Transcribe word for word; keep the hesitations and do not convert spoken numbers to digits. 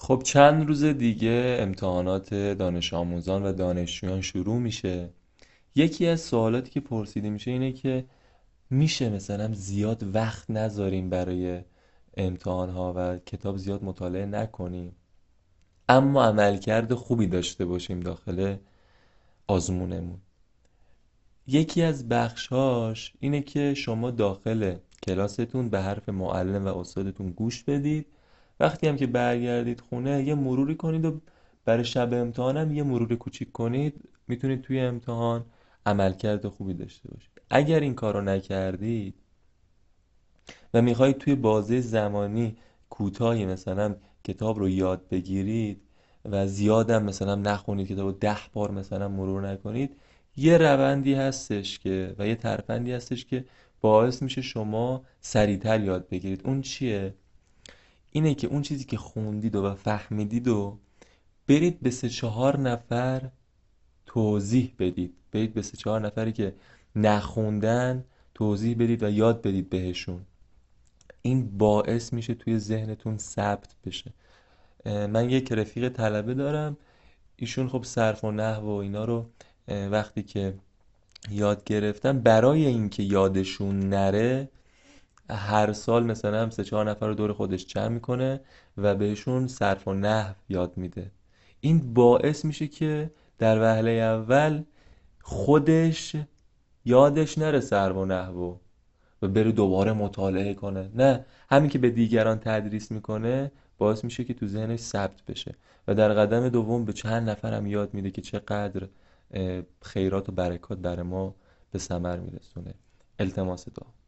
خب چند روز دیگه امتحانات دانش آموزان و دانشجویان شروع میشه. یکی از سوالاتی که پرسیده میشه اینه که میشه مثلا زیاد وقت نذاریم برای امتحان ها و کتاب زیاد مطالعه نکنیم، اما عملکرد خوبی داشته باشیم داخل آزمونمون. یکی از بخشهاش اینه که شما داخل کلاستون به حرف معلم و استادتون گوش بدید. وقتی هم که برگردید خونه یه مروری کنید و برای شب امتحانم یه مرور کوچیک کنید، میتونید توی امتحان عملکرد خوبی داشته باشید. اگر این کارو نکردید و میخواهید توی بازه زمانی کوتاهی مثلا کتاب رو یاد بگیرید و زیادم مثلا نخونید، کتاب رو ده بار مثلا مرور نکنید، یه روندی هستش که و یه ترفندی هستش که باعث میشه شما سریعتر یاد بگیرید. اون چیه؟ اینه که اون چیزی که خوندید و فهمیدید و برید به سه چهار نفر توضیح بدید. برید به سه چهار نفری که نخوندن توضیح بدید و یاد بدید بهشون. این باعث میشه توی ذهنتون ثبت بشه. من یک رفیق طلبه دارم، ایشون خب صرف و نحو و اینا رو وقتی که یاد گرفتن، برای اینکه یادشون نره هر سال مثلا هم سه چهار نفر رو دور خودش جمع میکنه و بهشون صرف و نحو یاد میده. این باعث میشه که در وهله اول خودش یادش نره صرف و نحو و بره دوباره مطالعه کنه، نه، همین که به دیگران تدریس میکنه باعث میشه که تو ذهنش ثبت بشه و در قدم دوم به چند نفرم یاد میده که چقدر خیرات و برکات برای ما به ثمر میرسونه. التماس دعا.